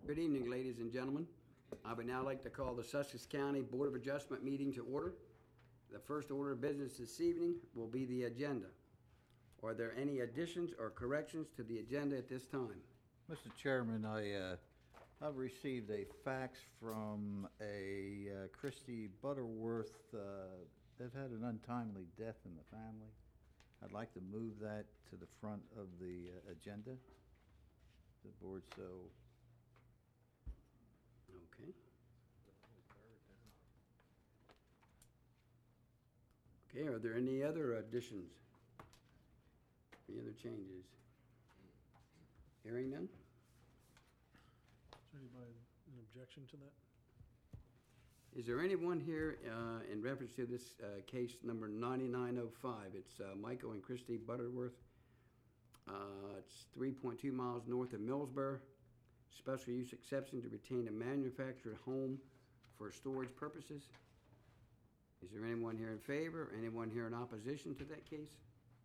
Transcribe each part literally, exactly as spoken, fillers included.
Good evening, ladies and gentlemen. I would now like to call the Sussex County Board of Adjustment meeting to order. The first order of business this evening will be the agenda. Are there any additions or corrections to the agenda at this time? Mister Chairman, I, uh, I've received a fax from a uh, Christy Butterworth. Uh, they've had an untimely death in the family. I'd like to move that to the front of the uh, agenda. The board so. Okay. Okay, are there any other additions? Any other changes? Hearing none? Is there anybody an objection to that? Is there anyone here uh, in reference to this uh, case number ninety-nine oh five? It's uh, Michael and Christy Butterworth. Uh, it's three point two miles north of Millsboro. Special use exception to retain a manufactured home for storage purposes. Is there anyone here in favor or anyone here in opposition to that case?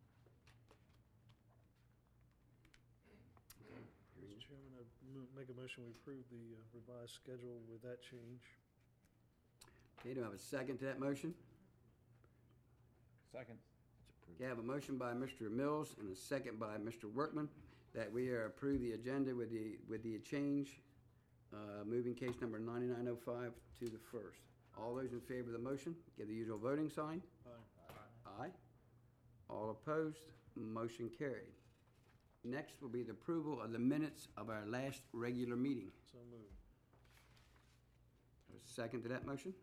Mister Chairman, I mo- make a motion we approve the uh, revised schedule with that change. Okay, do I have a second to that motion? Second. Okay, I have a motion by Mister Mills and a second by Mister Workman that we uh, approve the agenda with the with the change, uh, moving case number ninety-nine oh five to the first. All those in favor of the motion, give the usual voting sign. Aye. Aye. All opposed, motion carried. Next will be the approval of the minutes of our last regular meeting. So moved. A second to that motion?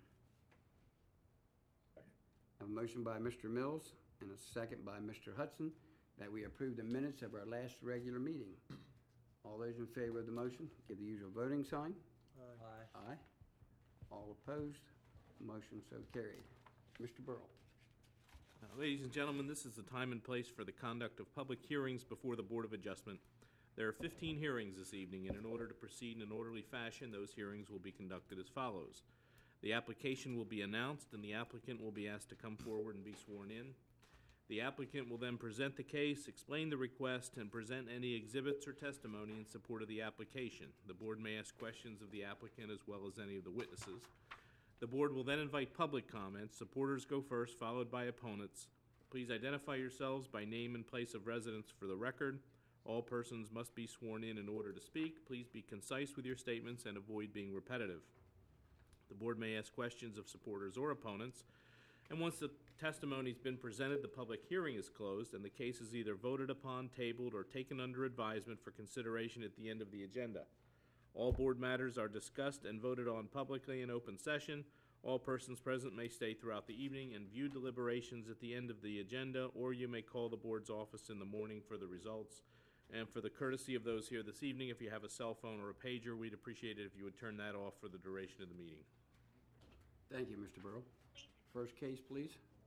I have a motion by Mister Mills and a second by Mister Hudson that we approve the minutes of our last regular meeting. All those in favor of the motion, give the usual voting sign. Aye. Aye. Aye. All opposed, motion so carried. Mister Burrell. Uh, ladies and gentlemen, this is the time and place for the conduct of public hearings before the Board of Adjustment. There are fifteen hearings this evening, and in order to proceed in an orderly fashion, those hearings will be conducted as follows. The application will be announced, and the applicant will be asked to come forward and be sworn in. The applicant will then present the case, explain the request, and present any exhibits or testimony in support of the application. The board may ask questions of the applicant as well as any of the witnesses. The board will then invite public comments. Supporters go first, followed by opponents. Please identify yourselves by name and place of residence for the record. All persons must be sworn in in order to speak. Please be concise with your statements and avoid being repetitive. The board may ask questions of supporters or opponents. And once the testimony has been presented, the public hearing is closed, and the case is either voted upon, tabled, or taken under advisement for consideration at the end of the agenda. All board matters are discussed and voted on publicly in open session. All persons present may stay throughout the evening and view deliberations at the end of the agenda, or you may call the board's office in the morning for the results. And for the courtesy of those here this evening, if you have a cell phone or a pager, we'd appreciate it if you would turn that off for the duration of the meeting. Thank you, Mister Burrell. First case, please.